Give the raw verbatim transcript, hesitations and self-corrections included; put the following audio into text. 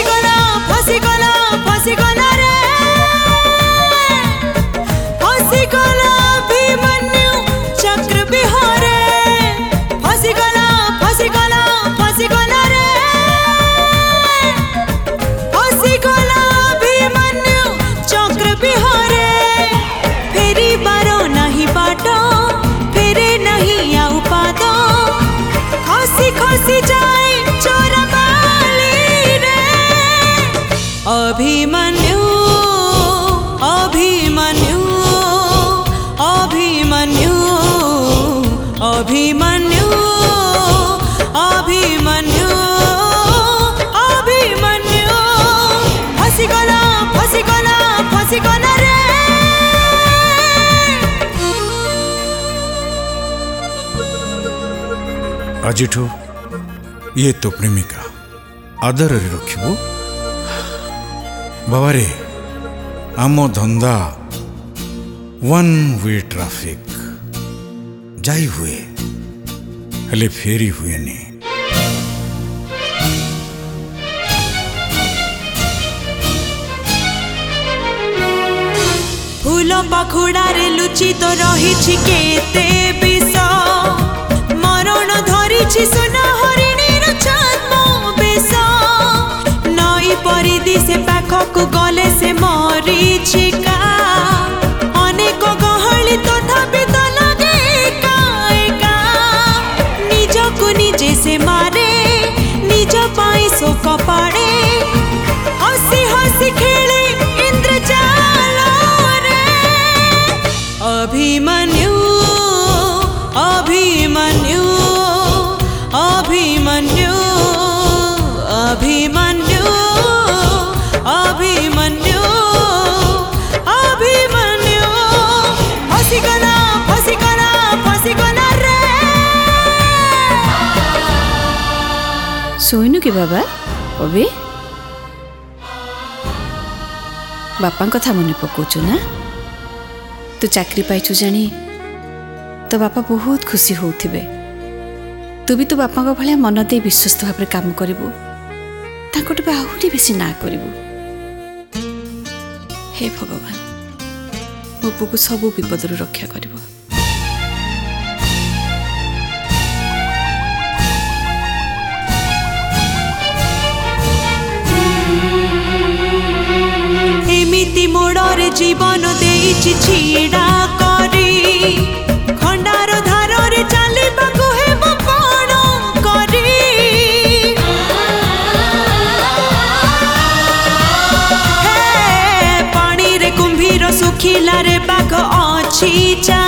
फसीगला फसीगला फसीगला रे फसीगला अभिमन्यु चक्र बिहारे फसीगला फसीगला फसीगला रे फसीगला अभिमन्यु चक्र बिहारे फेरी बारो नहीं बाटो फेरे नहीं आउ पादो खसी खसी जाए चोरा बाली रे अभिमन्यु अभिमन्यु अभिमन्यु अभिमन्यु अभिमन्यु अभिमन्यु फसीगला फसीगला फसीगला रे आजिठू ये तो प्रेमिका आदर रखिबो बाबा रे आम धंदा वन वे ट्रैफिक जाई हुए हेले फेरी हुए नहीं फूल पाखुड़ारे लुचि तो रही केते विष मरण धरी सुना हरिणीर जन्म बेश नई परिधि से पाखक गले से मरीचिका अनेक गहली तथापि तो लगे एका एका निजकु निजे से मारे निज पाई शोक पाड़े हसी हसी खेले इंद्रजाल रे अभिमन्यु अभिमन्यु अभिमन्यु अभिमन्यु अभिमन्यु अभिमन्यु फसीगला फसीगला फसीगला रे सोइनु के बाबा अबे बापा कथा मन पकाउछु ना तू चाकरी पाइछु जानी तो बापा बहुत खुशी होउथिबे तू भी तो बापा को भले मन दे विश्वस्त भाव काम करिबू ताको तो आहुरी बेसी ना करिबू हे भगवान मो पुको सब विपद रु रक्षा करिबू एमिति मोड़रे जीवन देइछि छीड़ा करी खंडार धारे चलबाकू हेब कौन करी हे पानी रे कुंभीर सुखिला रे बाघ अछि